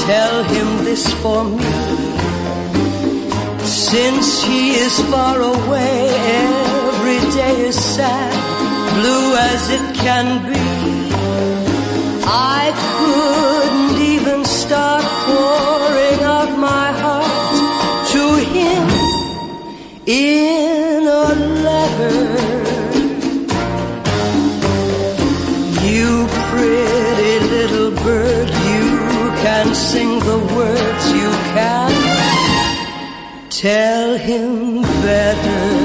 tell him this for me. Since he is far away, every day is sad, blue as it can be. I couldn't even start pouring out my heart to him in a letter. You pretty little bird, you can sing the words, you can tell him better.